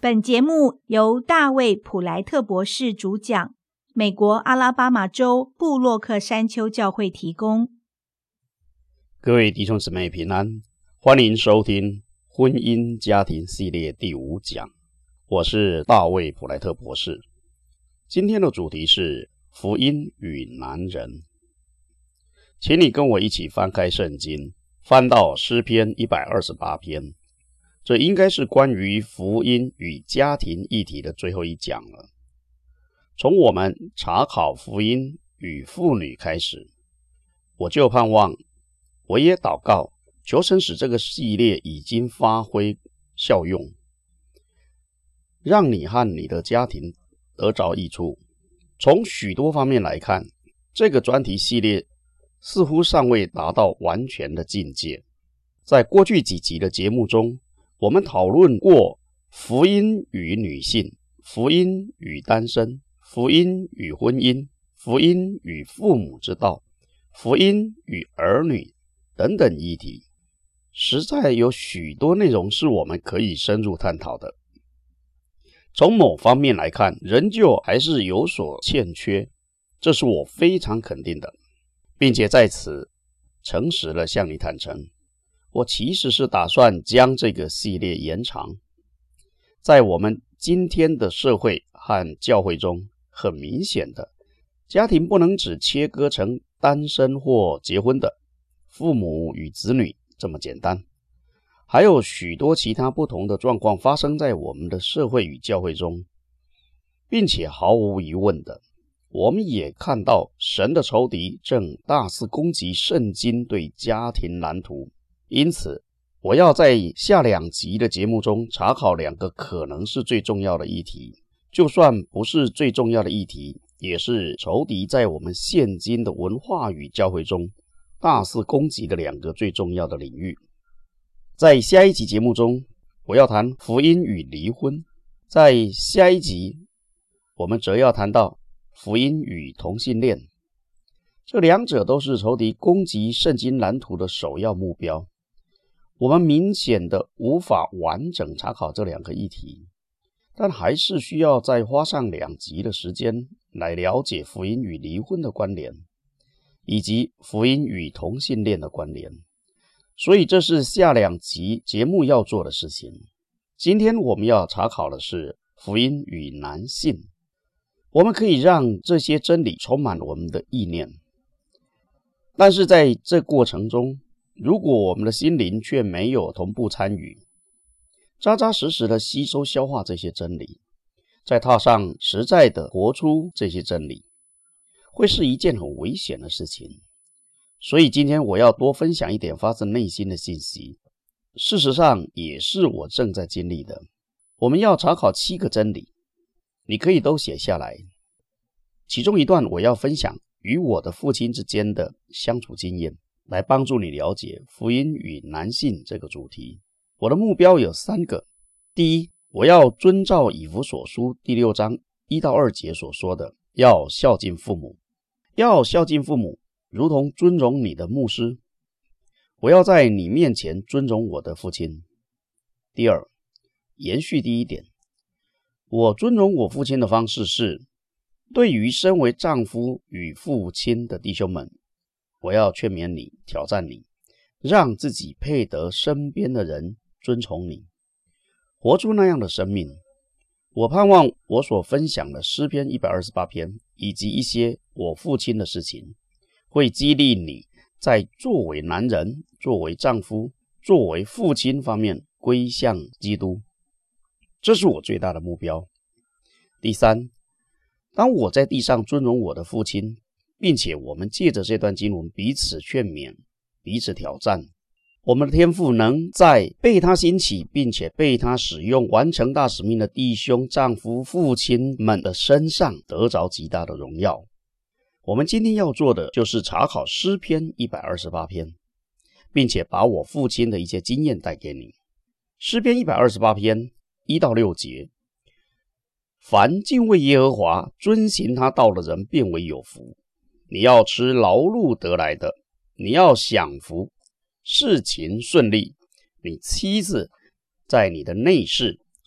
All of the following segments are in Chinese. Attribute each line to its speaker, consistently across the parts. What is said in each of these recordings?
Speaker 1: 本节目由大卫·普莱特博士主讲，美国阿拉巴马州布洛克山丘教会提供。
Speaker 2: 各位弟兄姊妹平安，欢迎收听婚姻家庭系列第5讲，我是大卫·普莱特博士。今天的主题是福音与男人。请你跟我一起翻开圣经，翻到诗篇128篇。这应该是关于福音与家庭议题的最后一讲了。从我们查考福音与妇女开始，我就盼望，我也祷告，求神使这个系列已经发挥效用，让你和你的家庭得着益处。从许多方面来看，这个专题系列似乎尚未达到完全的境界。在过去几集的节目中，我们讨论过福音与女性、福音与单身、福音与婚姻、福音与父母之道、福音与儿女等等议题，实在有许多内容是我们可以深入探讨的。从某方面来看，仍旧还是有所欠缺，这是我非常肯定的，并且在此诚实地向你坦诚，我其实是打算将这个系列延长。在我们今天的社会和教会中，很明显的，家庭不能只切割成单身或结婚的、父母与子女这么简单，还有许多其他不同的状况发生在我们的社会与教会中，并且毫无疑问的，我们也看到神的仇敌正大肆攻击圣经对家庭蓝图。因此，我要在下2集的节目中查考2个可能是最重要的议题，就算不是最重要的议题，也是仇敌在我们现今的文化与教会中大肆攻击的2个最重要的领域。在下一集节目中，我要谈福音与离婚。在下一集，我们则要谈到福音与同性恋。这2者都是仇敌攻击圣经蓝图的首要目标。我们明显的无法完整查考这2个议题，但还是需要再花上2集的时间来了解福音与离婚的关联，以及福音与同性恋的关联。所以这是下2集节目要做的事情。今天我们要查考的是福音与男性。我们可以让这些真理充满我们的意念，但是在这过程中，如果我们的心灵却没有同步参与，扎扎实实的吸收消化这些真理，再踏上实在的活出这些真理，会是一件很危险的事情。所以今天我要多分享一点发自内心的信息，事实上也是我正在经历的。我们要查考7个真理，你可以都写下来。其中一段我要分享与我的父亲之间的相处经验，来帮助你了解福音与男性这个主题。我的目标有3个。第一，我要遵照以弗所书第6章1到2节所说的，要孝敬父母。要孝敬父母，如同尊荣你的牧师。我要在你面前尊荣我的父亲。第二，延续第一点，我尊荣我父亲的方式是，对于身为丈夫与父亲的弟兄们，我要劝勉你，挑战你，让自己配得身边的人尊崇你，活出那样的生命。我盼望我所分享的诗篇128篇，以及一些我父亲的事情，会激励你在作为男人、作为丈夫、作为父亲方面归向基督。这是我最大的目标。第三，当我在地上尊荣我的父亲，并且我们借着这段经文彼此劝勉、彼此挑战，我们的天父能在被他兴起并且被他使用完成大使命的弟兄、丈夫、父亲们的身上得着极大的荣耀。我们今天要做的就是查考诗篇128篇，并且把我父亲的一些经验带给你。诗篇128篇1到6节，凡敬畏耶和华、遵行他道的人便为有福。你要吃劳碌得来的，你要享福，事情顺利，你妻子在你的内室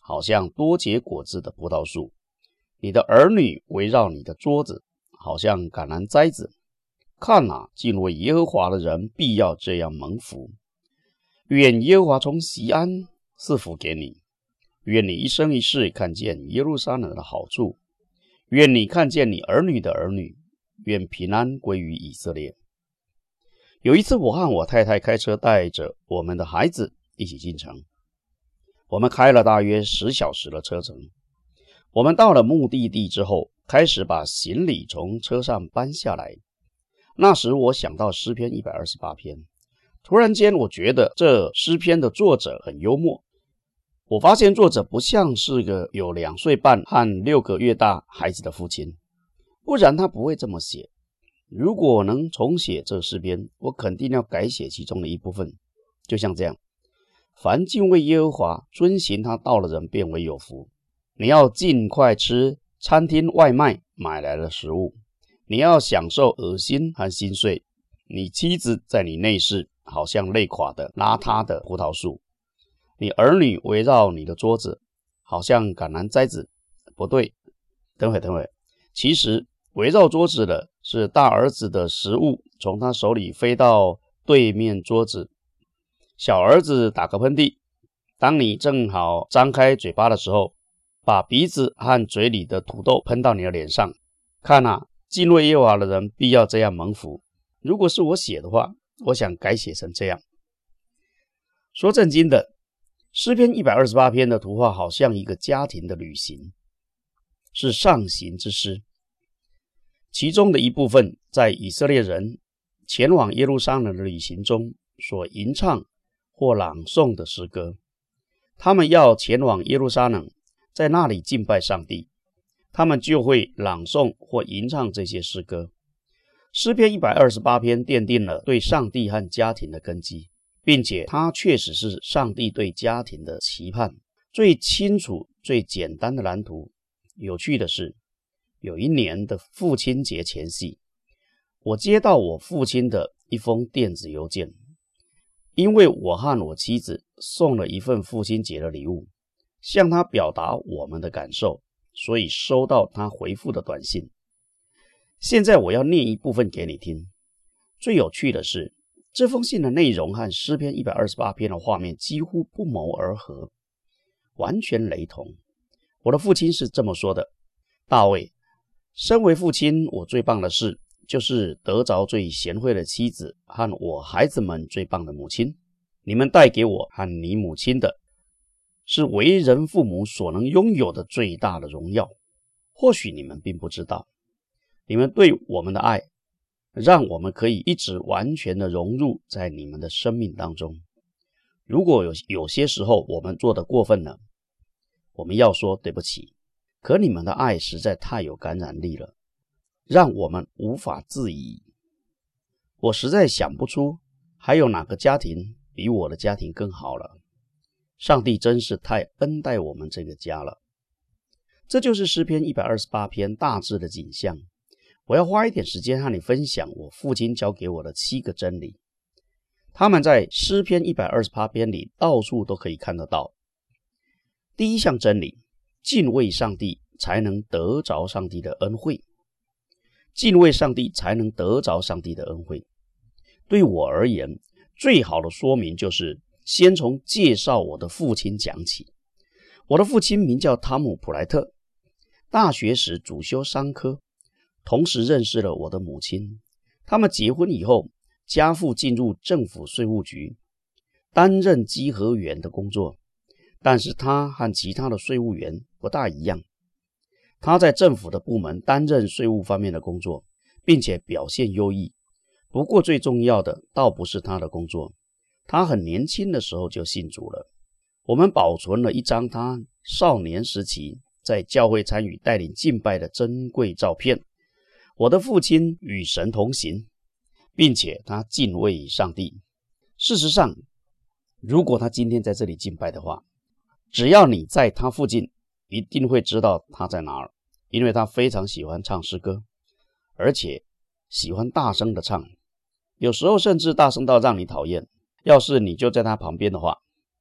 Speaker 2: 好像多结果子的葡萄树，你的儿女围绕你的桌子，好像橄榄栽子。看啊，敬畏耶和华的人必要这样蒙福。愿耶和华从锡安赐福给你，愿你一生一世看见耶路撒冷的好处，愿你看见你儿女的儿女，愿平安归于以色列。有一次，我和我太太开车带着我们的孩子一起进城，我们开了大约10小时的车程。我们到了目的地之后，开始把行李从车上搬下来。那时我想到诗篇128篇，突然间我觉得这诗篇的作者很幽默。我发现作者不像是个有2岁半和6个月大孩子的父亲，不然他不会这么写。如果我能重写这诗篇，我肯定要改写其中的一部分，就像这样：凡敬畏耶和华、遵行他道的人便为有福。你要尽快吃餐厅外卖买来的食物，你要享受恶心和心碎。你妻子在你内室，好像累垮的邋遢的葡萄树。你儿女围绕你的桌子，好像橄榄栽子。不对，等会，其实围绕桌子的是大儿子的食物从他手里飞到对面桌子。小儿子打个喷嚏，当你正好张开嘴巴的时候，把鼻子和嘴里的土豆喷到你的脸上。看啊，敬畏耶和华的人必要这样蒙福。如果是我写的话，我想改写成这样。说正经的，诗篇128篇的图画好像一个家庭的旅行，是上行之诗。其中的一部分在以色列人前往耶路撒冷的旅行中所吟唱或朗诵的诗歌。他们要前往耶路撒冷，在那里敬拜上帝，他们就会朗诵或吟唱这些诗歌。诗篇128篇奠定了对上帝和家庭的根基，并且它确实是上帝对家庭的期盼，最清楚、最简单的蓝图。有趣的是，有一年的父亲节前夕，我接到我父亲的一封电子邮件，因为我和我妻子送了一份父亲节的礼物，向他表达我们的感受，所以收到他回复的短信。现在我要念一部分给你听。最有趣的是，这封信的内容和诗篇128篇的画面几乎不谋而合，完全雷同。我的父亲是这么说的：大卫，身为父亲，我最棒的事就是得着最贤惠的妻子和我孩子们最棒的母亲。你们带给我和你母亲的是为人父母所能拥有的最大的荣耀。或许你们并不知道，你们对我们的爱让我们可以一直完全的融入在你们的生命当中。如果有些时候我们做得过分了，我们要说对不起，可你们的爱实在太有感染力了，让我们无法自已。我实在想不出还有哪个家庭比我的家庭更好了。上帝真是太恩待我们这个家了。这就是诗篇128篇大致的景象。我要花一点时间和你分享我父亲教给我的7个真理。他们在诗篇128篇里到处都可以看得到。第一项真理，敬畏上帝才能得着上帝的恩惠。敬畏上帝才能得着上帝的恩惠。对我而言，最好的说明就是先从介绍我的父亲讲起。我的父亲名叫汤姆·普莱特，大学时主修商科，同时认识了我的母亲。他们结婚以后，家父进入政府税务局，担任稽核员的工作。但是他和其他的税务员不大一样，他在政府的部门担任税务方面的工作，并且表现优异。不过最重要的倒不是他的工作，他很年轻的时候就信主了。我们保存了一张他少年时期在教会参与带领敬拜的珍贵照片。我的父亲与神同行，并且他敬畏上帝。事实上，如果他今天在这里敬拜的话，只要你在他附近，一定会知道他在哪儿，因为他非常喜欢唱诗歌，而且喜欢大声的唱，有时候甚至大声到让你讨厌。要是你就在他旁边的话，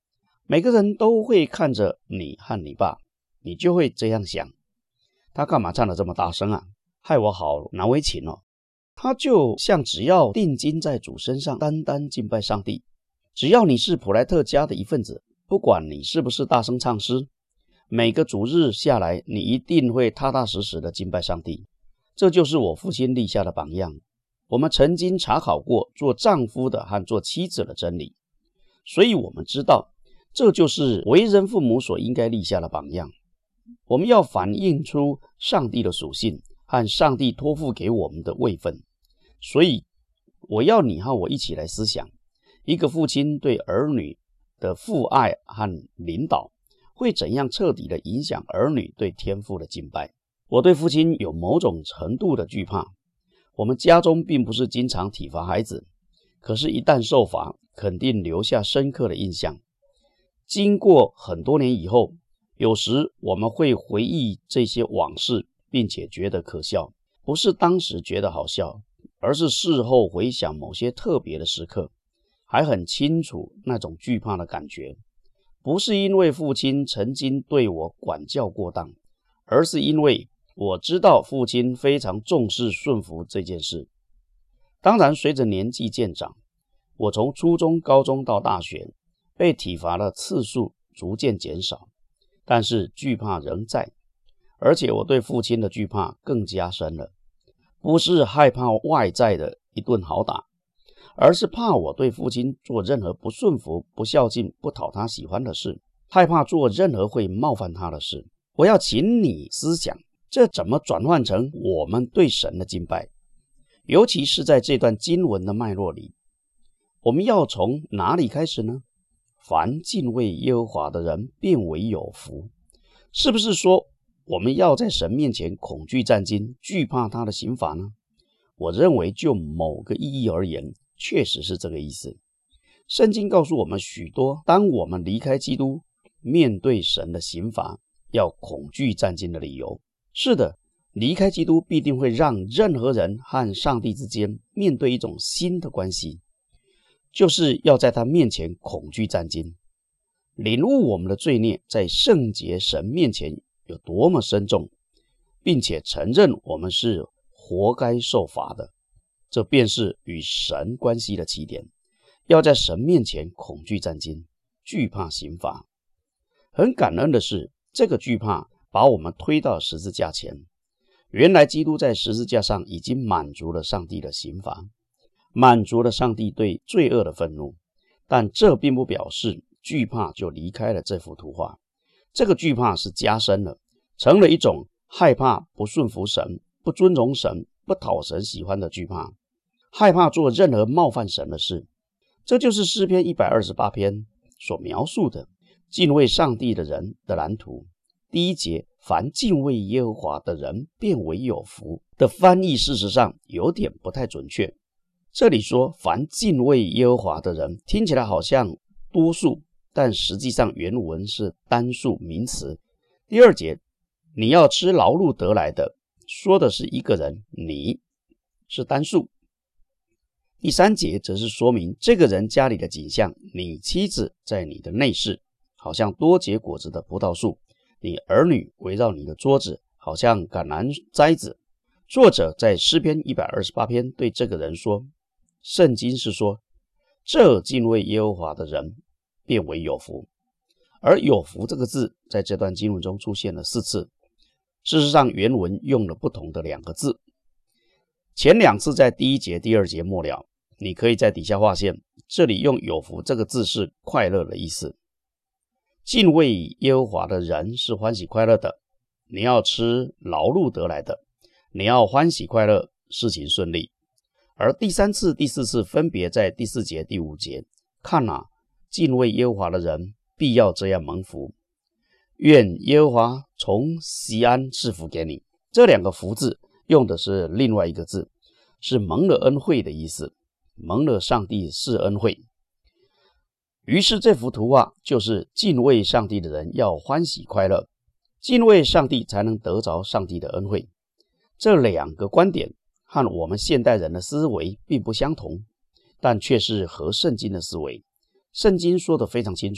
Speaker 2: 每个人都会看着你和你爸，你就会这样想，他干嘛唱得这么大声啊，害我好难为情哦。他就像只要定睛在主身上，单单敬拜上帝。只要你是普莱特家的一份子，不管你是不是大声唱诗，每个主日下来，你一定会踏踏实实的敬拜上帝。这就是我父亲立下的榜样。我们曾经查考过做丈夫的和做妻子的真理，所以我们知道这就是为人父母所应该立下的榜样。我们要反映出上帝的属性和上帝托付给我们的位分。所以我要你和我一起来思想，一个父亲对儿女的父爱和领导会怎样彻底的影响儿女对天父的敬拜。我对父亲有某种程度的惧怕。我们家中并不是经常体罚孩子，可是一旦受罚，肯定留下深刻的印象。经过很多年以后，有时我们会回忆这些往事，并且觉得可笑，不是当时觉得好笑，而是事后回想某些特别的时刻，还很清楚那种惧怕的感觉。不是因为父亲曾经对我管教过当，而是因为我知道父亲非常重视顺服这件事。当然，随着年纪渐长，我从初中、高中到大学，被体罚的次数逐渐减少，但是惧怕仍在，而且我对父亲的惧怕更加深了。不是害怕外在的一顿好打，而是怕我对父亲做任何不顺服、不孝敬、不讨他喜欢的事，害怕做任何会冒犯他的事。我要请你思想，这怎么转换成我们对神的敬拜？尤其是在这段经文的脉络里，我们要从哪里开始呢？凡敬畏耶和华的人便为有福。是不是说我们要在神面前恐惧战兢，惧怕他的刑罚呢？我认为就某个意义而言，确实是这个意思。圣经告诉我们许多当我们离开基督，面对神的刑罚要恐惧战兢的理由。是的，离开基督必定会让任何人和上帝之间面对一种新的关系，就是要在他面前恐惧战兢，领悟我们的罪孽在圣洁神面前有多么深重，并且承认我们是活该受罚的。这便是与神关系的起点，要在神面前恐惧战兢，惧怕刑罚。很感恩的是，这个惧怕把我们推到十字架前。原来基督在十字架上已经满足了上帝的刑罚，满足了上帝对罪恶的愤怒，但这并不表示惧怕就离开了这幅图画。这个惧怕是加深了，成了一种害怕不顺服神、不尊重神、不讨神喜欢的惧怕，害怕做任何冒犯神的事。这就是诗篇128篇所描述的敬畏上帝的人的蓝图。第一节，凡敬畏耶和华的人便为有福的翻译事实上有点不太准确。这里说凡敬畏耶和华的人，听起来好像多数，但实际上原文是单数名词。第二节，你要吃劳碌得来的，说的是一个人，你是单数。第三节则是说明这个人家里的景象，你妻子在你的内室，好像多结果子的葡萄树，你儿女围绕你的桌子，好像橄榄栽子。作者在诗篇128篇对这个人说，圣经是说，这敬畏耶和华的人便为有福。而有福这个字在这段经文中出现了4次，事实上原文用了不同的2个字，前2次在第1节、第2节末了，你可以在底下划线。这里用有福这个字是快乐的意思。敬畏耶和华的人是欢喜快乐的，你要吃劳碌得来的，你要欢喜快乐，事情顺利。而第3次、第4次分别在第4节、第5节。看啊，敬畏耶和华的人必要这样蒙福，愿耶和华从锡安赐福给你。这2个福字用的是另外一个字，是蒙了恩惠的意思，蒙了上帝是恩惠。于是这幅图画就是敬畏上帝的人要欢喜快乐，敬畏上帝才能得着上帝的恩惠。这2个观点和我们现代人的思维并不相同，但却是合圣经的思维。圣经说得非常清楚，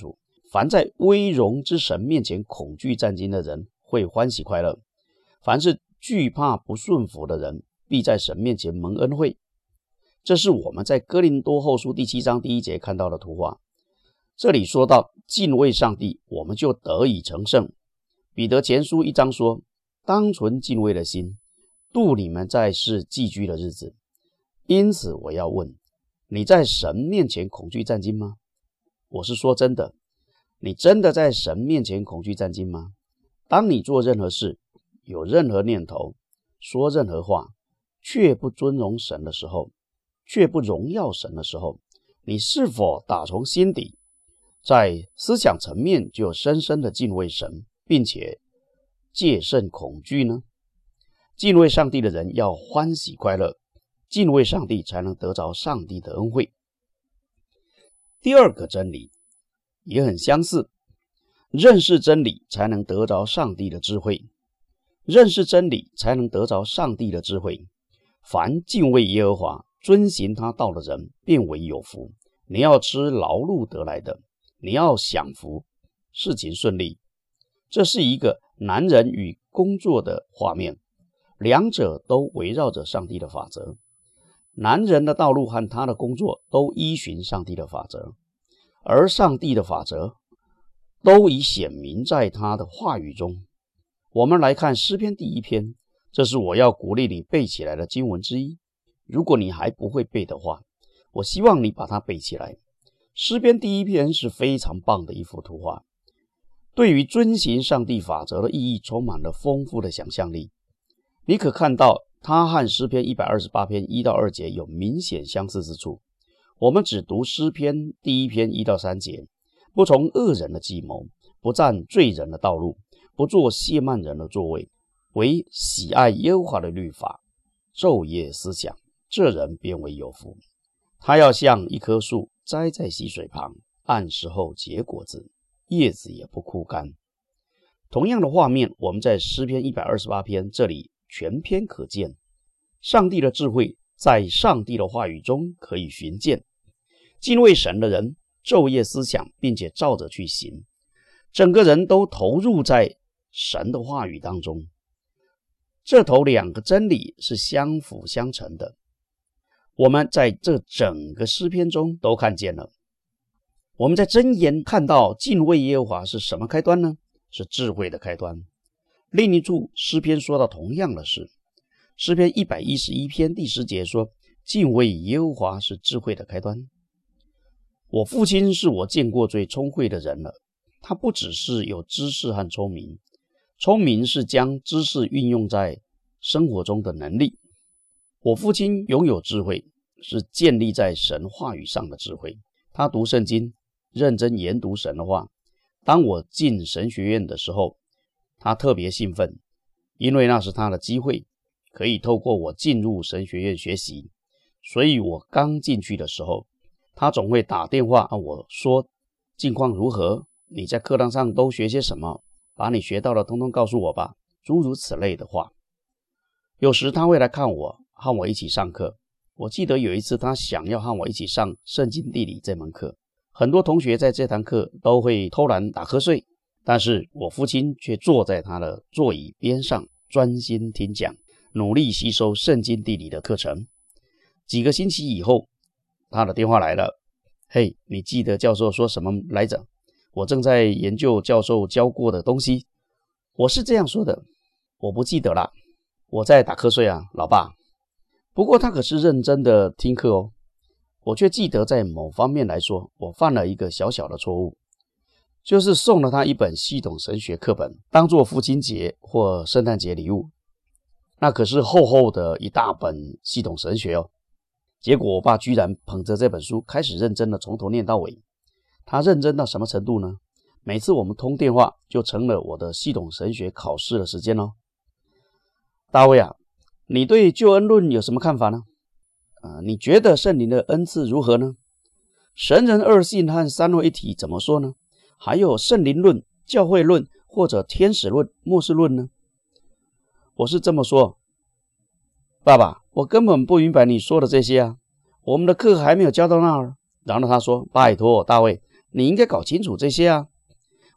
Speaker 2: 凡在威荣之神面前恐惧战惊的人，会欢喜快乐；凡是惧怕不顺服的人，必在神面前蒙恩惠。这是我们在哥林多后书第7章第1节看到的图画。这里说到敬畏上帝，我们就得以成圣。彼得前书1章说，当存敬畏的心，度你们在世寄居的日子。因此我要问，你在神面前恐惧战惊吗？我是说真的，你真的在神面前恐惧战惊吗？当你做任何事，有任何念头，说任何话，却不尊荣神的时候，却不荣耀神的时候，你是否打从心底在思想层面就深深的敬畏神，并且戒慎恐惧呢？敬畏上帝的人要欢喜快乐，敬畏上帝才能得着上帝的恩惠。第二个真理也很相似，认识真理才能得着上帝的智慧。认识真理才能得着上帝的智慧。凡敬畏耶和华，遵行他道的人，便为有福。你要吃劳碌得来的，你要享福，事情顺利。这是一个男人与工作的画面，两者都围绕着上帝的法则。男人的道路和他的工作都依循上帝的法则，而上帝的法则都已显明在他的话语中。我们来看诗篇第1篇，这是我要鼓励你背起来的经文之一。如果你还不会背的话，我希望你把它背起来。诗篇第1篇是非常棒的一幅图画，对于遵行上帝法则的意义充满了丰富的想象力。你可看到它和诗篇128篇1到2节有明显相似之处。我们只读诗篇第1篇1到3节，不从恶人的计谋，不占罪人的道路，不做亵慢人的座位，为喜爱耶和华的律法，昼夜思想，这人便为有福。他要像一棵树栽在溪水旁，按时候结果子，叶子也不枯干。同样的画面，我们在诗篇128篇这里全篇可见。上帝的智慧在上帝的话语中可以寻见。敬畏神的人昼夜思想，并且照着去行，整个人都投入在神的话语当中。这头两个真理是相辅相成的，我们在这整个诗篇中都看见了。我们在箴言看到敬畏耶和华是什么开端呢？是智慧的开端。另一处诗篇说到同样的事，诗篇111篇第10节说，敬畏耶和华是智慧的开端。我父亲是我见过最聪慧的人了，他不只是有知识和聪明，聪明是将知识运用在生活中的能力。我父亲拥有智慧，是建立在神话语上的智慧。他读圣经，认真研读神的话。当我进神学院的时候，他特别兴奋，因为那是他的机会，可以透过我进入神学院学习。所以我刚进去的时候，他总会打电话和我说近况如何，你在课堂上都学些什么，把你学到的通通告诉我吧，诸如此类的话。有时他会来看我，和我一起上课。我记得有一次他想要和我一起上圣经地理这门课，很多同学在这堂课都会偷懒打瞌睡，但是我父亲却坐在他的座椅边上，专心听讲，努力吸收圣经地理的课程。几个星期以后，他的电话来了，嘿，你记得教授说什么来着？我正在研究教授教过的东西。我是这样说的，我不记得了，我在打瞌睡啊，老爸。不过他可是认真的听课哦。我却记得在某方面来说，我犯了一个小小的错误，就是送了他一本系统神学课本，当作父亲节或圣诞节礼物。那可是厚厚的一大本系统神学哦。结果我爸居然捧着这本书开始认真的从头念到尾。他认真到什么程度呢？每次我们通电话就成了我的系统神学考试的时间哦。大卫啊，你对救恩论有什么看法呢？你觉得圣灵的恩赐如何呢？神人二性和三位一体怎么说呢？还有圣灵论、教会论或者天使论、末世论呢？我是这么说，爸爸，我根本不明白你说的这些啊，我们的课还没有教到那儿。然后他说，拜托大卫，你应该搞清楚这些啊，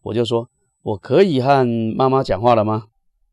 Speaker 2: 我就说，我可以和妈妈讲话了吗？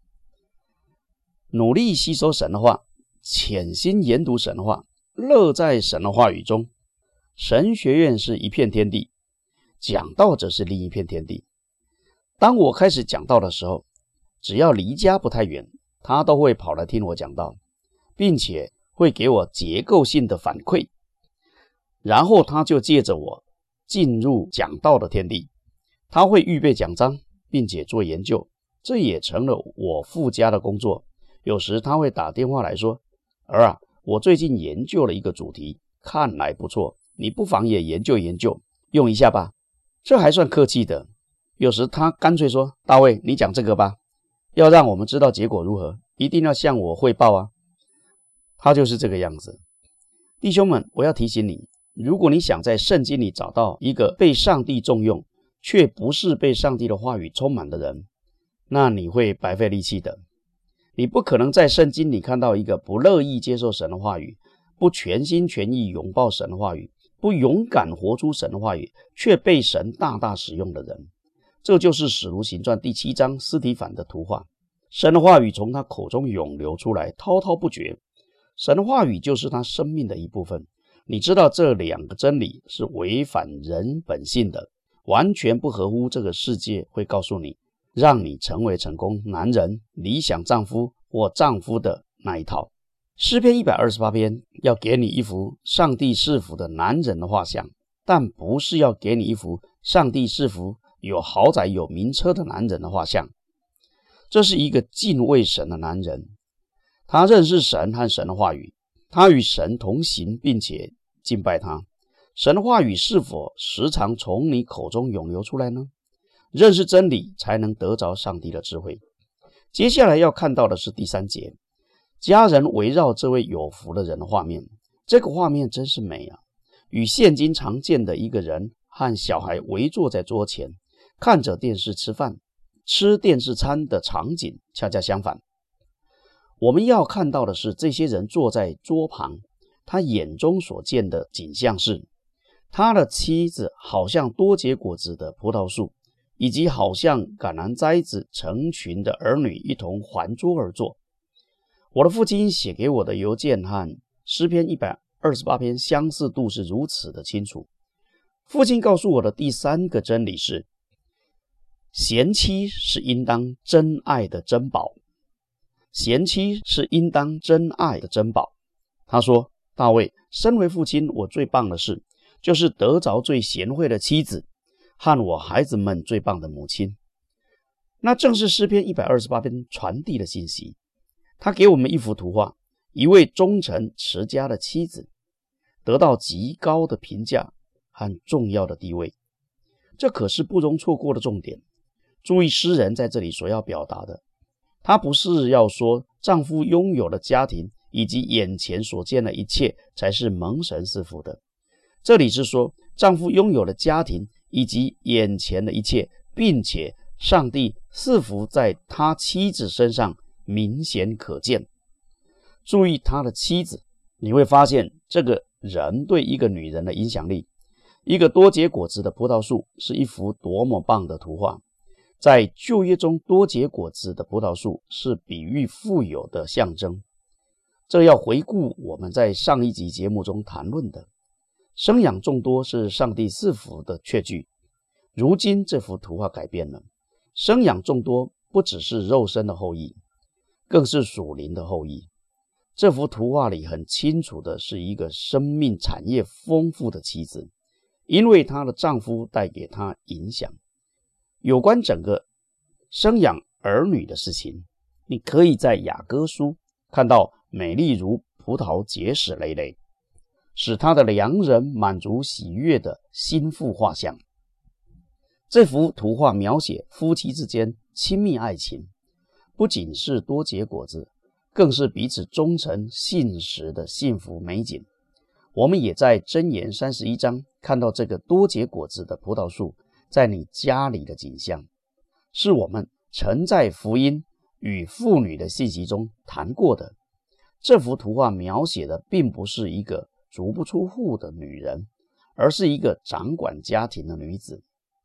Speaker 2: 努力吸收神的话，潜心研读神的话，乐在神的话语中。神学院是一片天地，讲道则是另一片天地。当我开始讲道的时候，只要离家不太远，他都会跑来听我讲道，并且会给我结构性的反馈，然后他就借着我进入讲道的天地。他会预备讲章，并且做研究，这也成了我附加的工作。有时他会打电话来说，儿啊，我最近研究了一个主题，看来不错，你不妨也研究研究，用一下吧。这还算客气的。有时他干脆说，大卫，你讲这个吧，要让我们知道结果如何，一定要向我汇报啊。他就是这个样子。弟兄们，我要提醒你，如果你想在圣经里找到一个被上帝重用，却不是被上帝的话语充满的人，那你会白费力气的。你不可能在圣经里看到一个不乐意接受神的话语，不全心全意拥抱神的话语，不勇敢活出神的话语，却被神大大使用的人。这就是使徒行传第7章司提反的图画。神的话语从他口中涌流出来，滔滔不绝。神的话语就是他生命的一部分。你知道这两个真理是违反人本性的，完全不合乎这个世界会告诉你让你成为成功男人、理想丈夫或丈夫的那一套。诗篇128篇要给你一幅上帝赐福的男人的画像，但不是要给你一幅上帝赐福有豪宅有名车的男人的画像。这是一个敬畏神的男人，他认识神和神的话语，他与神同行并且敬拜他。神的话语是否时常从你口中涌流出来呢？认识真理才能得着上帝的智慧。接下来要看到的是第3节，家人围绕这位有福的人的画面。这个画面真是美啊，与现今常见的一个人和小孩围坐在桌前，看着电视吃饭，吃电视餐的场景恰恰相反。我们要看到的是，这些人坐在桌旁，他眼中所见的景象是，他的妻子好像多结果子的葡萄树，以及好像橄榄栽子成群的儿女一同环桌而坐。我的父亲写给我的邮件和诗篇128篇相似度是如此的清楚。父亲告诉我的第3个真理是，贤妻是应当真爱的珍宝。贤妻是应当真爱的珍宝。他说，大卫，身为父亲，我最棒的事就是得着最贤惠的妻子和我孩子们最棒的母亲。那正是诗篇128篇传递的信息。他给我们一幅图画，一位忠诚持家的妻子得到极高的评价和重要的地位，这可是不容错过的重点。注意诗人在这里所要表达的，他不是要说丈夫拥有的家庭以及眼前所见的一切才是蒙神赐福的，这里是说丈夫拥有的家庭以及眼前的一切，并且上帝赐福在他妻子身上明显可见。注意他的妻子，你会发现这个人对一个女人的影响力。一个多结果子的葡萄树是一幅多么棒的图画。在旧约中，多结果子的葡萄树是比喻富有的象征。这要回顾我们在上一集节目中谈论的，生养众多是上帝赐福的确据。如今这幅图画改变了，生养众多不只是肉身的后裔，更是属灵的后裔。这幅图画里很清楚的是一个生命产业丰富的妻子，因为她的丈夫带给她影响。有关整个生养儿女的事情，你可以在雅歌书看到美丽如葡萄结实累累，使他的良人满足喜悦的心腹画像。这幅图画描写夫妻之间亲密爱情，不仅是多结果子，更是彼此忠诚信实的幸福美景。我们也在箴言31章看到这个多结果子的葡萄树在你家里的景象，是我们曾在福音与妇女的信息中谈过的。这幅图画描写的并不是一个足不出户的女人，而是一个掌管家庭的女子。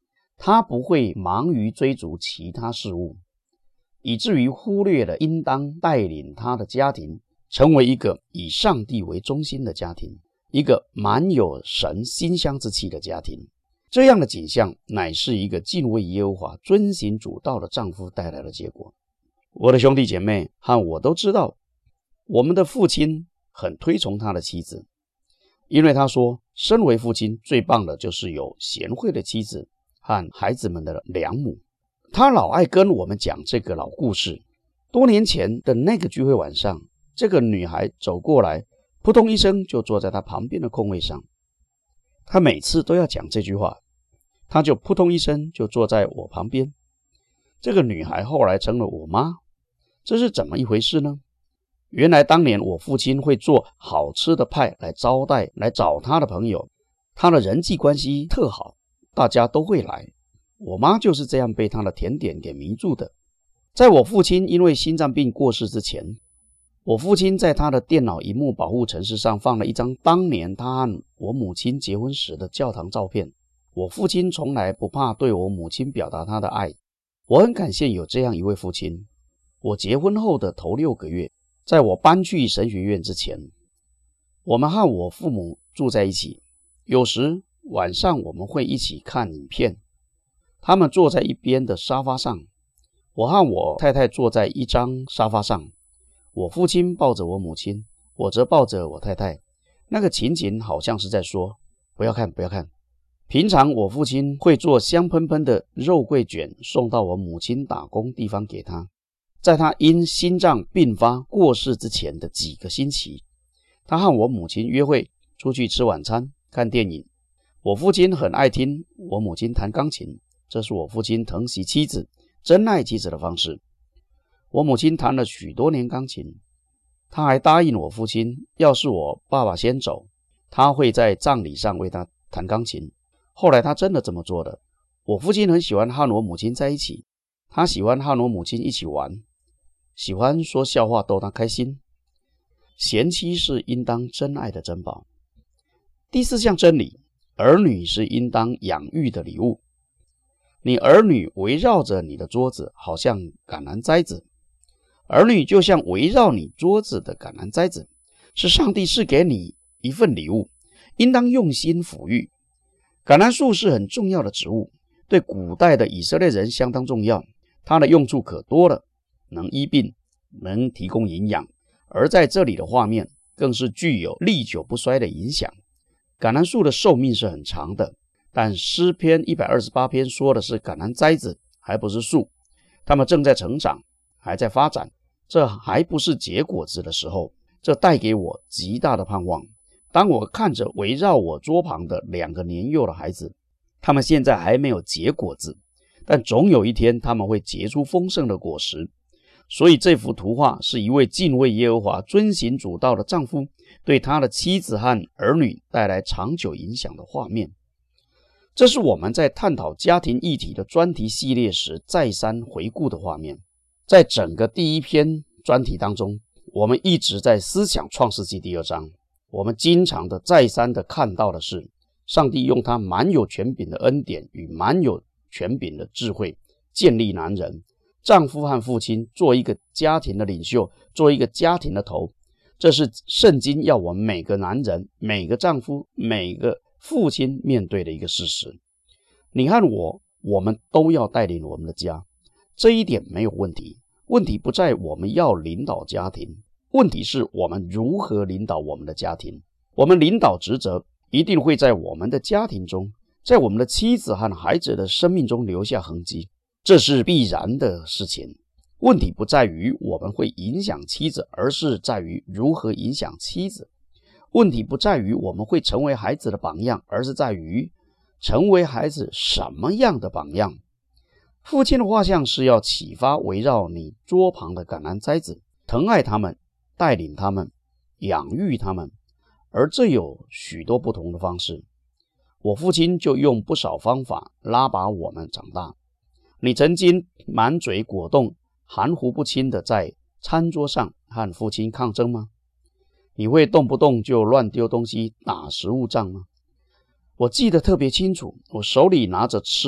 Speaker 2: 他不会忙于追逐其他事物，以至于忽略了应当带领他的家庭成为一个以上帝为中心的家庭，一个满有神馨香之气的家庭。这样的景象乃是一个敬畏耶和华、遵行主道的丈夫带来的结果。我的兄弟姐妹和我都知道，我们的父亲很推崇他的妻子，因为他说，身为父亲最棒的就是有贤惠的妻子和孩子们的良母。他老爱跟我们讲这个老故事。多年前的那个聚会晚上，这个女孩走过来，扑通一声就坐在他旁边的空位上。他每次都要讲这句话，他就扑通一声就坐在我旁边。这个女孩后来成了我妈，这是怎么一回事呢？原来当年我父亲会做好吃的派来招待来找他的朋友，他的人际关系特好，大家都会来。我妈就是这样被他的甜点给迷住的。在我父亲因为心脏病过世之前，我父亲在他的电脑萤幕保护程式上放了一张当年他和我母亲结婚时的教堂照片。我父亲从来不怕对我母亲表达他的爱，我很感谢有这样一位父亲。我结婚后的头6个月，在我搬去神学院之前，我们和我父母住在一起，有时晚上我们会一起看影片。他们坐在一边的沙发上，我和我太太坐在一张沙发上，我父亲抱着我母亲，我则抱着我太太。那个情景好像是在说，不要看，不要看。平常我父亲会做香喷喷的肉桂卷送到我母亲打工地方给他。在他因心脏病发过世之前的几个星期，他和我母亲约会，出去吃晚餐、看电影。我父亲很爱听我母亲弹钢琴，这是我父亲疼惜妻子、珍爱妻子的方式。我母亲弹了许多年钢琴，他还答应我父亲，要是我爸爸先走，他会在葬礼上为他弹钢琴。后来他真的这么做的。我父亲很喜欢和我母亲在一起，他喜欢和我母亲一起玩，喜欢说笑话逗她开心。贤妻是应当真爱的珍宝。第4项真理，儿女是应当养育的礼物。你儿女围绕着你的桌子，好像橄榄栽子。儿女就像围绕你桌子的橄榄栽子，是上帝赐给你一份礼物，应当用心抚育。橄榄树是很重要的植物，对古代的以色列人相当重要，它的用处可多了，能医病，能提供营养，而在这里的画面更是具有历久不衰的影响。橄榄树的寿命是很长的，但诗篇128篇说的是橄榄栽子，还不是树，它们正在成长，还在发展，这还不是结果子的时候，这带给我极大的盼望。当我看着围绕我桌旁的2个年幼的孩子，他们现在还没有结果子，但总有一天他们会结出丰盛的果实。所以这幅图画是一位敬畏耶和华、遵行主道的丈夫对他的妻子和儿女带来长久影响的画面。这是我们在探讨家庭议题的专题系列时再三回顾的画面。在整个第1篇专题当中，我们一直在思想创世纪第2章，我们经常的再三的看到的是，上帝用他满有权柄的恩典与满有权柄的智慧建立男人，丈夫和父亲做一个家庭的领袖，做一个家庭的头。这是圣经要我们每个男人、每个丈夫、每个父亲面对的一个事实。你和我们都要带领我们的家，这一点没有问题。问题不在我们要领导家庭，问题是我们如何领导我们的家庭。我们领导职责一定会在我们的家庭中，在我们的妻子和孩子的生命中留下痕迹，这是必然的事情。问题不在于我们会影响妻子，而是在于如何影响妻子。问题不在于我们会成为孩子的榜样，而是在于成为孩子什么样的榜样。父亲的画像是要启发围绕你桌旁的橄榄栽子，疼爱他们，带领他们，养育他们，而这有许多不同的方式。我父亲就用不少方法拉拔我们长大。你曾经满嘴果冻，含糊不清的在餐桌上和父亲抗争吗？你会动不动就乱丢东西，打食物仗吗？我记得特别清楚，我手里拿着吃的，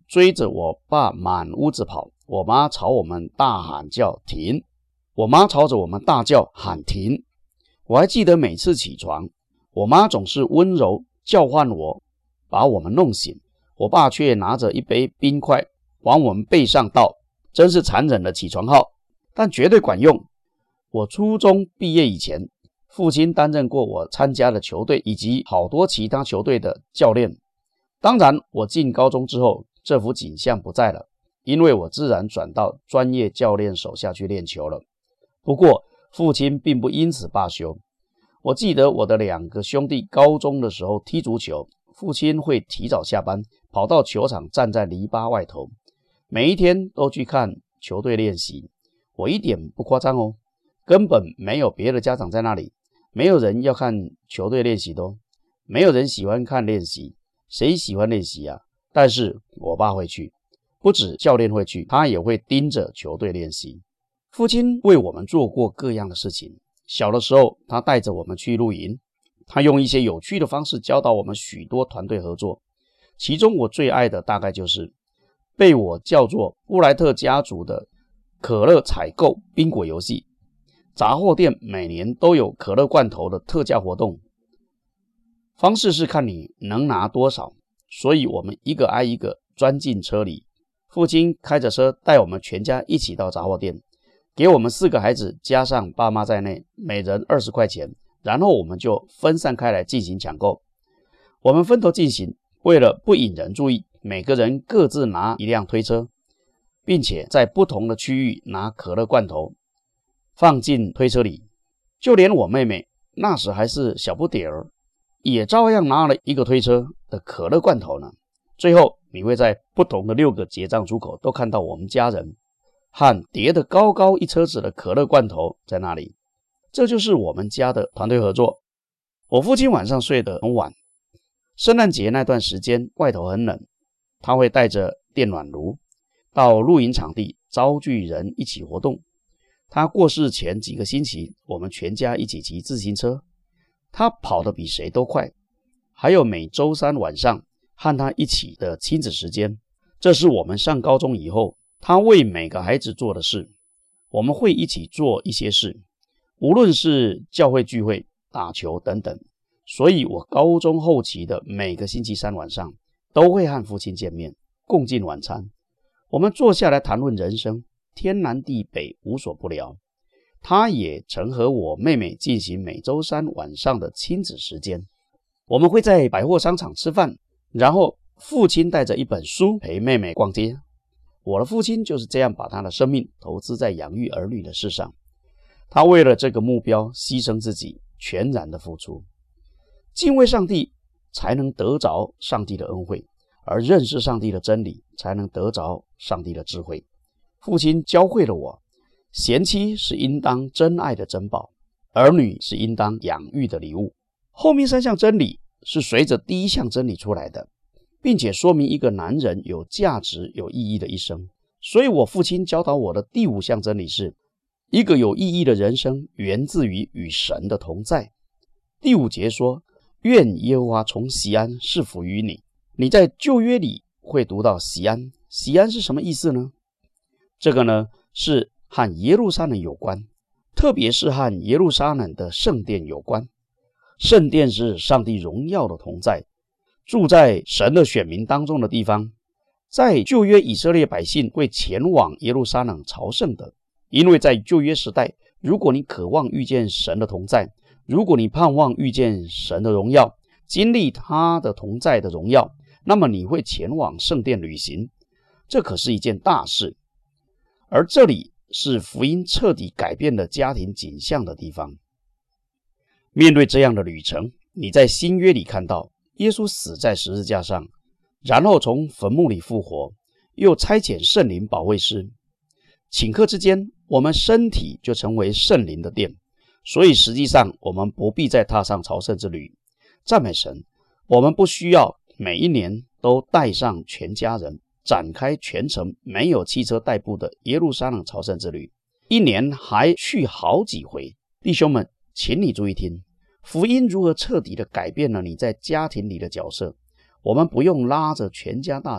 Speaker 2: 追着我爸满屋子跑，我妈朝我们大喊叫停，我妈朝着我们大叫喊停。我还记得每次起床，我妈总是温柔叫唤我，把我们弄醒，我爸却拿着一杯冰块往我们背上倒，真是残忍的起床号，但绝对管用。我初中毕业以前，父亲担任过我参加的球队以及好多其他球队的教练。当然，我进高中之后，这幅景象不在了，因为我自然转到专业教练手下去练球了。不过，父亲并不因此罢休。我记得我的2个兄弟高中的时候踢足球，父亲会提早下班，跑到球场站在篱笆外头，每一天都去看球队练习。我一点不夸张哦，根本没有别的家长在那里，没有人要看球队练习的哦，没有人喜欢看练习，谁喜欢练习啊？但是我爸会去，不止教练会去，他也会盯着球队练习。父亲为我们做过各样的事情，小的时候他带着我们去露营，他用一些有趣的方式教导我们许多团队合作，其中我最爱的大概就是被我叫做布莱特家族的可乐采购宾果游戏。杂货店每年都有可乐罐头的特价活动，方式是看你能拿多少，所以我们一个挨一个钻进车里，父亲开着车带我们全家一起到杂货店，给我们4个孩子加上爸妈在内每人20块钱，然后我们就分散开来进行抢购。我们分头进行，为了不引人注意，每个人各自拿一辆推车，并且在不同的区域拿可乐罐头放进推车里。就连我妹妹那时还是小不点儿，也照样拿了一个推车的可乐罐头呢。最后你会在不同的6个结账出口都看到我们家人和叠得高高一车子的可乐罐头在那里。这就是我们家的团队合作。我父亲晚上睡得很晚，圣诞节那段时间外头很冷，他会带着电暖炉到露营场地招聚人一起活动。他过世前几个星期，我们全家一起骑自行车，他跑得比谁都快。还有每周3晚上和他一起的亲子时间，这是我们上高中以后他为每个孩子做的事。我们会一起做一些事，无论是教会聚会、打球等等。所以我高中后期的每个星期3晚上都会和父亲见面，共进晚餐。我们坐下来谈论人生，天南地北无所不聊。他也曾和我妹妹进行每周3晚上的亲子时间。我们会在百货商场吃饭，然后父亲带着一本书陪妹妹逛街。我的父亲就是这样把他的生命投资在养育儿女的事上。他为了这个目标牺牲自己，全然的付出。敬畏上帝才能得着上帝的恩惠，而认识上帝的真理才能得着上帝的智慧。父亲教会了我，贤妻是应当真爱的珍宝，儿女是应当养育的礼物。后面3项真理是随着第1项真理出来的，并且说明一个男人有价值有意义的一生。所以我父亲教导我的第5项真理是，一个有意义的人生源自于与神的同在。第5节说，愿耶和华从锡安赐福于你。你在旧约里会读到锡安，锡安是什么意思呢？这个呢是和耶路撒冷有关，特别是和耶路撒冷的圣殿有关。圣殿是上帝荣耀的同在，住在神的选民当中的地方。在旧约以色列百姓会前往耶路撒冷朝圣的，因为在旧约时代，如果你渴望遇见神的同在，如果你盼望遇见神的荣耀，经历他的同在的荣耀，那么你会前往圣殿旅行，这可是一件大事。而这里是福音彻底改变了家庭景象的地方。面对这样的旅程，你在新约里看到耶稣死在十字架上，然后从坟墓里复活，又差遣圣灵保惠师。顷刻之间，我们身体就成为圣灵的殿，所以实际上我们不必再踏上朝圣之旅。赞美神，我们不需要每一年都带上全家人展开全程没有汽车代步的耶路撒冷朝圣之旅，一年还去好几回。弟兄们，请你注意听，福音如何彻底地改变了你在家庭里的角色。我们不用拉着全家大小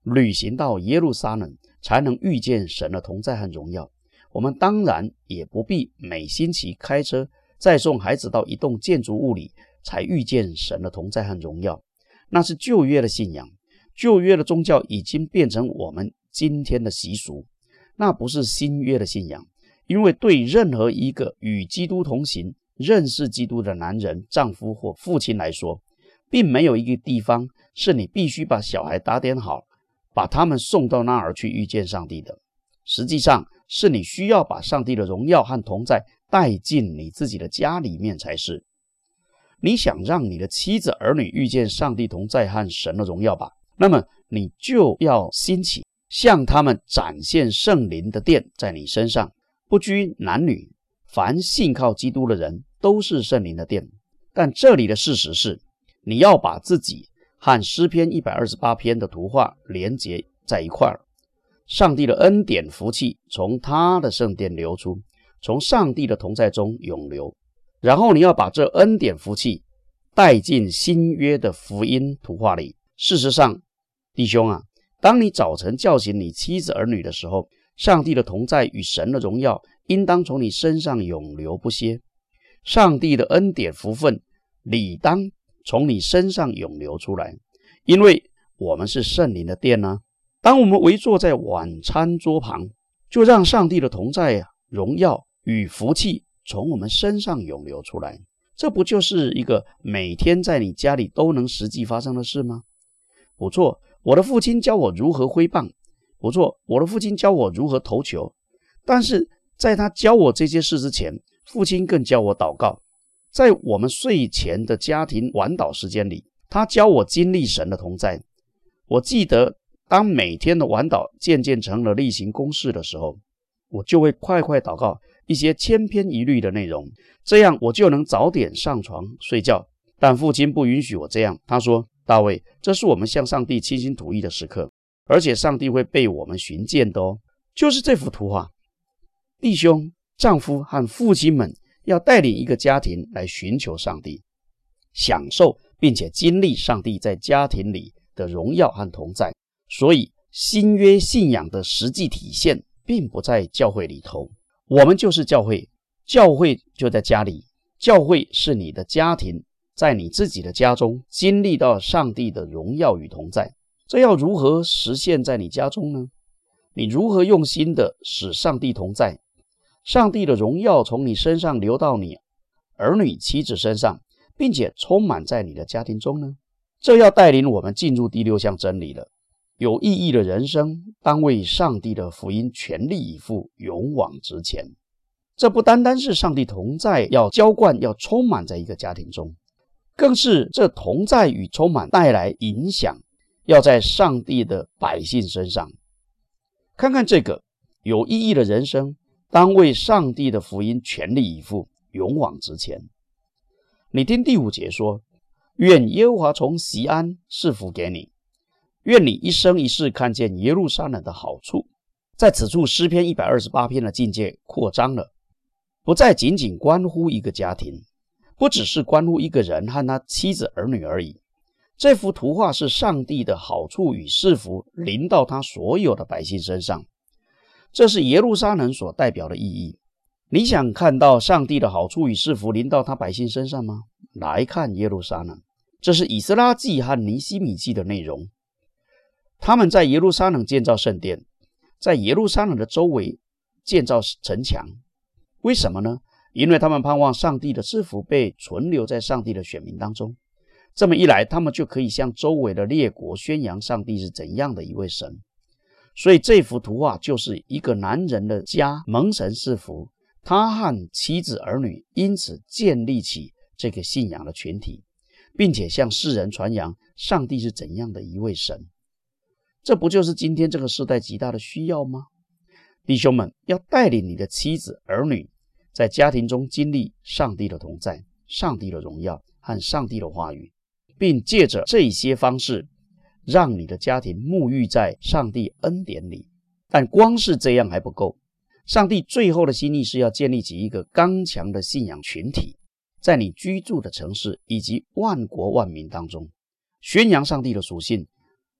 Speaker 2: 旅行到耶路撒冷，才能遇见神的同在和荣耀。我们当然也不必每星期开车再送孩子到一栋建筑物里才遇见神的同在和荣耀，那是旧约的信仰。旧约的宗教已经变成我们今天的习俗，那不是新约的信仰。因为对任何一个与基督同行、认识基督的男人、丈夫或父亲来说，并没有一个地方是你必须把小孩打点好，把他们送到那儿去遇见上帝的。实际上是你需要把上帝的荣耀和同在带进你自己的家里面才是。你想让你的妻子儿女遇见上帝同在和神的荣耀吧，那么你就要兴起向他们展现圣灵的殿在你身上，不拘男女，凡信靠基督的人都是圣灵的殿。但这里的事实是，你要把自己和诗篇128篇的图画连结在一块儿。上帝的恩典福气从他的圣殿流出，从上帝的同在中涌流。然后你要把这恩典福气带进新约的福音图画里。事实上，弟兄啊，当你早晨叫醒你妻子儿女的时候，上帝的同在与神的荣耀应当从你身上涌流不歇。上帝的恩典福分理当从你身上涌流出来，因为我们是圣灵的殿啊。当我们围坐在晚餐桌旁，就让上帝的同在、荣耀与福气从我们身上涌流出来。这不就是一个每天在你家里都能实际发生的事吗？不错，我的父亲教我如何挥棒，不错，我的父亲教我如何投球，但是在他教我这些事之前，父亲更教我祷告。在我们睡前的家庭晚祷时间里，他教我经历神的同在。我记得当每天的晚祷渐渐成了例行公事的时候，我就会快快祷告一些千篇一律的内容，这样我就能早点上床睡觉。但父亲不允许我这样，他说，大卫，这是我们向上帝倾心吐意的时刻，而且上帝会被我们寻见的哦。就是这幅图画，弟兄、丈夫和父亲们要带领一个家庭来寻求上帝，享受并且经历上帝在家庭里的荣耀和同在。所以新约信仰的实际体现并不在教会里头，我们就是教会，教会就在家里，教会是你的家庭，在你自己的家中经历到上帝的荣耀与同在。这要如何实现在你家中呢？你如何用心的使上帝同在，上帝的荣耀从你身上流到你儿女妻子身上，并且充满在你的家庭中呢？这要带领我们进入第6项真理了。有意义的人生当为上帝的福音全力以赴，勇往直前。这不单单是上帝同在要浇灌、要充满在一个家庭中，更是这同在与充满带来影响，要在上帝的百姓身上。看看这个，有意义的人生当为上帝的福音全力以赴，勇往直前。你听第5节说，愿耶和华从锡安赐福给你，愿你一生一世看见耶路撒冷的好处。在此处，诗篇128篇的境界扩张了，不再仅仅关乎一个家庭，不只是关乎一个人和他妻子儿女而已。这幅图画是上帝的好处与赐福临到他所有的百姓身上，这是耶路撒冷所代表的意义。你想看到上帝的好处与赐福临到他百姓身上吗？来看耶路撒冷，这是以斯拉记和尼希米记的内容。他们在耶路撒冷建造圣殿，在耶路撒冷的周围建造城墙。为什么呢？因为他们盼望上帝的赐福被存留在上帝的选民当中。这么一来，他们就可以向周围的列国宣扬上帝是怎样的一位神。所以这幅图画就是一个男人的家蒙神赐福，他和妻子儿女因此建立起这个信仰的群体，并且向世人传扬上帝是怎样的一位神。这不就是今天这个时代极大的需要吗？弟兄们，要带领你的妻子儿女在家庭中经历上帝的同在、上帝的荣耀和上帝的话语，并借着这些方式让你的家庭沐浴在上帝恩典里。但光是这样还不够，上帝最后的心意是要建立起一个刚强的信仰群体，在你居住的城市以及万国万民当中宣扬上帝的属性，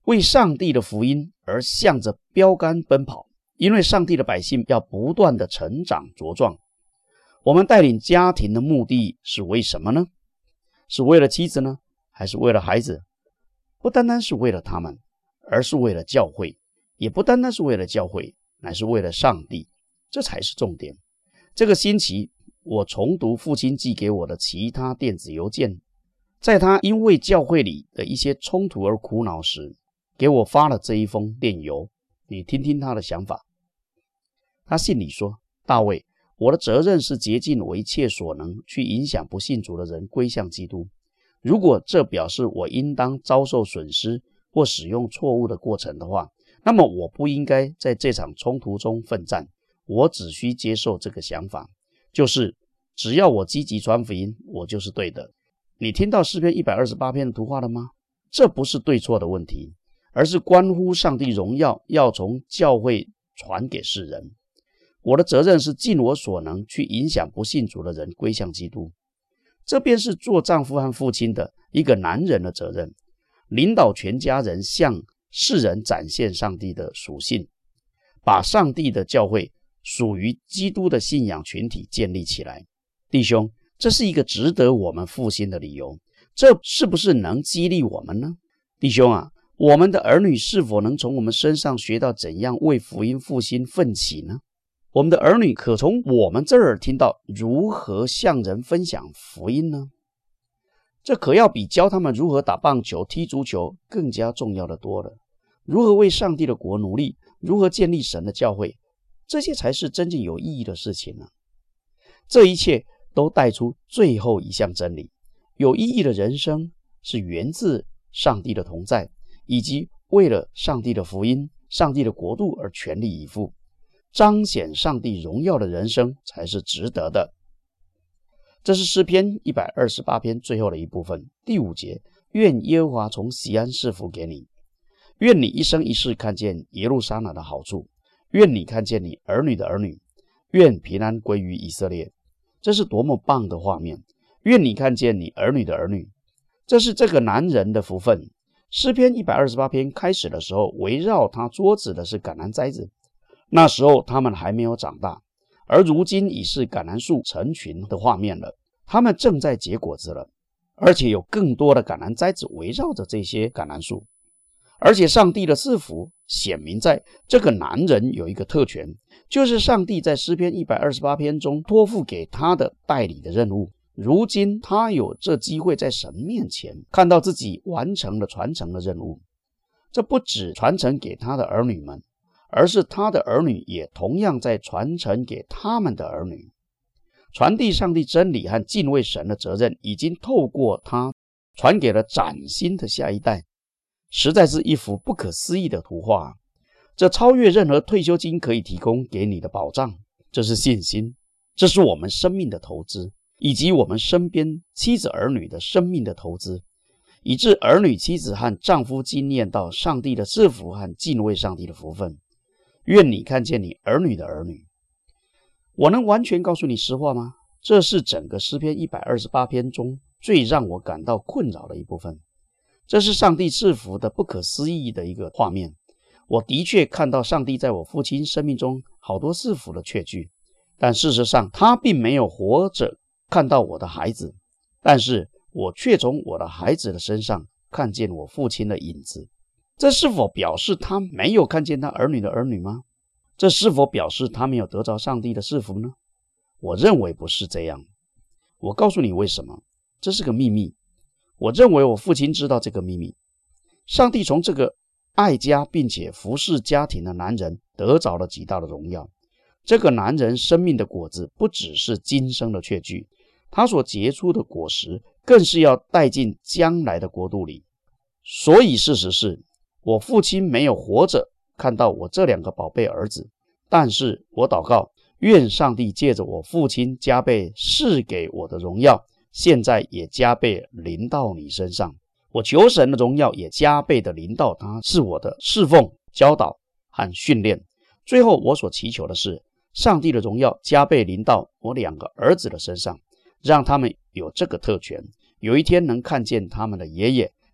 Speaker 2: 为上帝的福音而向着标杆奔跑，因为上帝的百姓要不断的成长茁壮。我们带领家庭的目的是为什么呢？是为了妻子呢，还是为了孩子？不单单是为了他们，而是为了教会，也不单单是为了教会，乃是为了上帝，这才是重点。这个星期我重读父亲寄给我的其他电子邮件，在他因为教会里的一些冲突而苦恼时，给我发了这一封电邮，你听听他的想法。他信里说，大卫，我的责任是竭尽我一切所能去影响不信主的人归向基督。如果这表示我应当遭受损失或使用错误的过程的话，那么我不应该在这场冲突中奋战。我只需接受这个想法，就是只要我积极传福音，我就是对的。你听到诗篇128篇的图画了吗？这不是对错的问题，而是关乎上帝荣耀要从教会传给世人。我的责任是尽我所能去影响不信主的人归向基督。这便是做丈夫和父亲的一个男人的责任，领导全家人向世人展现上帝的属性，把上帝的教会属于基督的信仰群体建立起来。弟兄，这是一个值得我们复兴的理由，这是不是能激励我们呢？弟兄啊，我们的儿女是否能从我们身上学到怎样为福音复兴奋起呢？我们的儿女可从我们这儿听到如何向人分享福音呢？这可要比教他们如何打棒球、踢足球更加重要的多了。如何为上帝的国努力，如何建立神的教会，这些才是真正有意义的事情呢。这一切都带出最后一项真理：有意义的人生是源自上帝的同在，以及为了上帝的福音、上帝的国度而全力以赴。彰显上帝荣耀的人生才是值得的。这是诗篇128篇最后的一部分，第5节，愿耶和华从锡安赐福给你，愿你一生一世看见耶路撒冷的好处，愿你看见你儿女的儿女，愿平安归于以色列。这是多么棒的画面！愿你看见你儿女的儿女，这是这个男人的福分。诗篇128篇开始的时候，围绕他桌子的是橄榄栽子，那时候他们还没有长大，而如今已是橄榄树成群的画面了，他们正在结果子了，而且有更多的橄榄栽子围绕着这些橄榄树。而且上帝的赐福显明在这个男人有一个特权，就是上帝在诗篇128篇中托付给他的代理的任务。如今他有这机会在神面前看到自己完成了传承的任务。这不只传承给他的儿女们，而是他的儿女也同样在传承给他们的儿女。传递上帝真理和敬畏神的责任已经透过他传给了崭新的下一代，实在是一幅不可思议的图画。这超越任何退休金可以提供给你的保障。这是信心，这是我们生命的投资，以及我们身边妻子儿女的生命的投资，以致儿女、妻子和丈夫经验到上帝的赐福和敬畏上帝的福分。愿你看见你儿女的儿女。我能完全告诉你实话吗？这是整个诗篇128篇中最让我感到困扰的一部分。这是上帝赐福的不可思议的一个画面。我的确看到上帝在我父亲生命中好多赐福的确据，但事实上他并没有活着看到我的孩子，但是我却从我的孩子的身上看见我父亲的影子。这是否表示他没有看见他儿女的儿女吗？这是否表示他没有得着上帝的赐福呢？我认为不是这样。我告诉你为什么，这是个秘密。我认为我父亲知道这个秘密。上帝从这个爱家并且服侍家庭的男人得着了极大的荣耀。这个男人生命的果子不只是今生的确据，他所结出的果实更是要带进将来的国度里。所以事实是，我父亲没有活着看到我这2个宝贝儿子，但是我祷告，愿上帝借着我父亲加倍赐给我的荣耀，现在也加倍临到你身上。我求神的荣耀也加倍的临到他，是我的侍奉、教导和训练。最后我所祈求的是，上帝的荣耀加倍临到我2个儿子的身上，让他们有这个特权，有一天能看见他们的爷爷，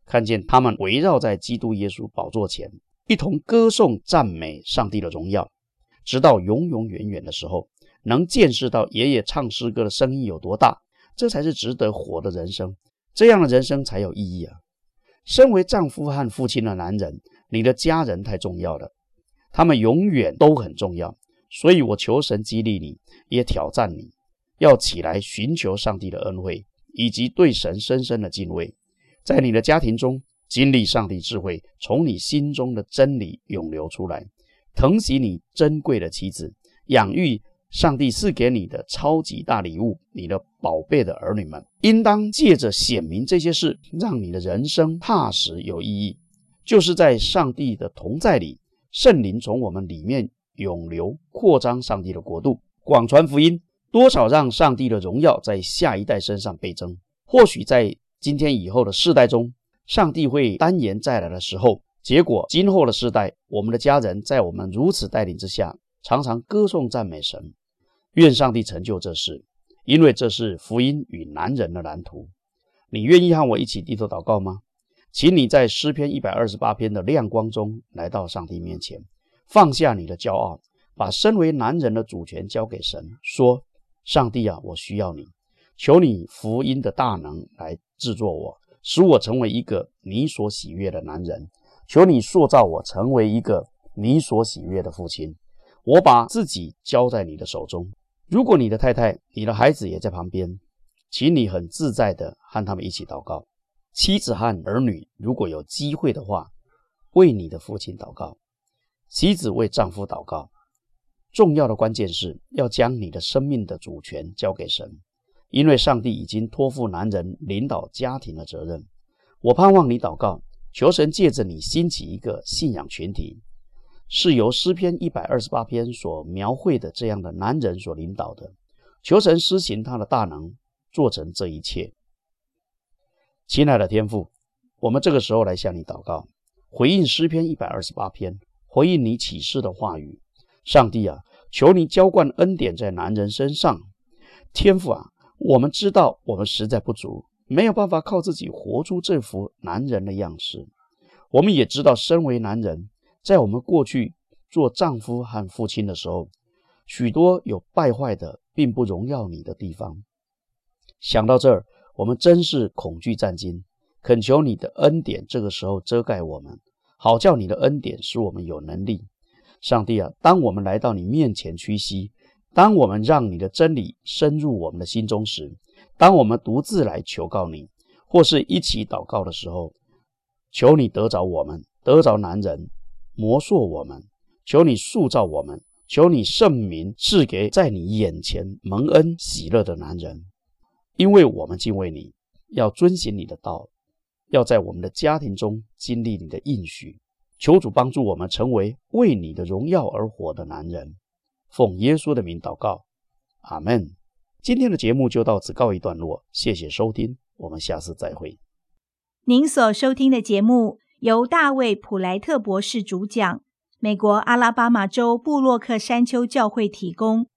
Speaker 2: 看见他们围绕在基督耶稣宝座前，一同歌颂赞美上帝的荣耀，直到永永远远的时候，能见识到爷爷唱诗歌的声音有多大，这才是值得活的人生，这样的人生才有意义啊！身为丈夫和父亲的男人，你的家人太重要了，他们永远都很重要，所以我求神激励你，也挑战你，要起来寻求上帝的恩惠，以及对神深深的敬畏，在你的家庭中经历上帝智慧，从你心中的真理涌流出来，疼惜你珍贵的妻子，养育上帝赐给你的超级大礼物，你的宝贝的儿女们，应当借着显明这些事，让你的人生踏实有意义，就是在上帝的同在里，圣灵从我们里面涌流，扩张上帝的国度，广传福音，多少让上帝的荣耀在下一代身上倍增。或许在今天以后的世代中，上帝会单言再来的时候，结果今后的世代，我们的家人在我们如此带领之下，常常歌颂赞美神。愿上帝成就这事，因为这是福音与男人的蓝图。你愿意和我一起低头祷告吗？请你在诗篇128篇的亮光中来到上帝面前，放下你的骄傲，把身为男人的主权交给神，说：上帝啊，我需要你，求你福音的大能来制作我，使我成为一个你所喜悦的男人，求你塑造我成为一个你所喜悦的父亲。我把自己交在你的手中。如果你的太太、你的孩子也在旁边，请你很自在的和他们一起祷告。妻子和儿女如果有机会的话，为你的父亲祷告，妻子为丈夫祷告。重要的关键是要将你的生命的主权交给神，因为上帝已经托付男人领导家庭的责任。我盼望你祷告，求神借着你兴起一个信仰群体，是由诗篇128篇所描绘的这样的男人所领导的，求神施行他的大能，做成这一切。亲爱的天父，我们这个时候来向你祷告，回应诗篇128篇，回应你启示的话语。上帝啊，求你浇灌恩典在男人身上。天父啊，我们知道我们实在不足，没有办法靠自己活出这幅男人的样式。我们也知道身为男人，在我们过去做丈夫和父亲的时候，许多有败坏的并不荣耀你的地方。想到这儿，我们真是恐惧战惊，恳求你的恩典这个时候遮盖我们，好叫你的恩典使我们有能力。上帝啊，当我们来到你面前屈膝，当我们让你的真理深入我们的心中时，当我们独自来求告你，或是一起祷告的时候，求你得着我们，得着男人，磨塑我们，求你塑造我们，求你圣名赐给在你眼前蒙恩喜乐的男人。因为我们敬畏你，要遵行你的道，要在我们的家庭中经历你的应许。求主帮助我们成为为你的荣耀而活的男人。奉耶稣的名祷告，阿们。今天的节目就到此告一段落，谢谢收听，我们下次再会。
Speaker 1: 您所收听的节目由大卫·普莱特博士主讲，美国阿拉巴马州布洛克山丘教会提供。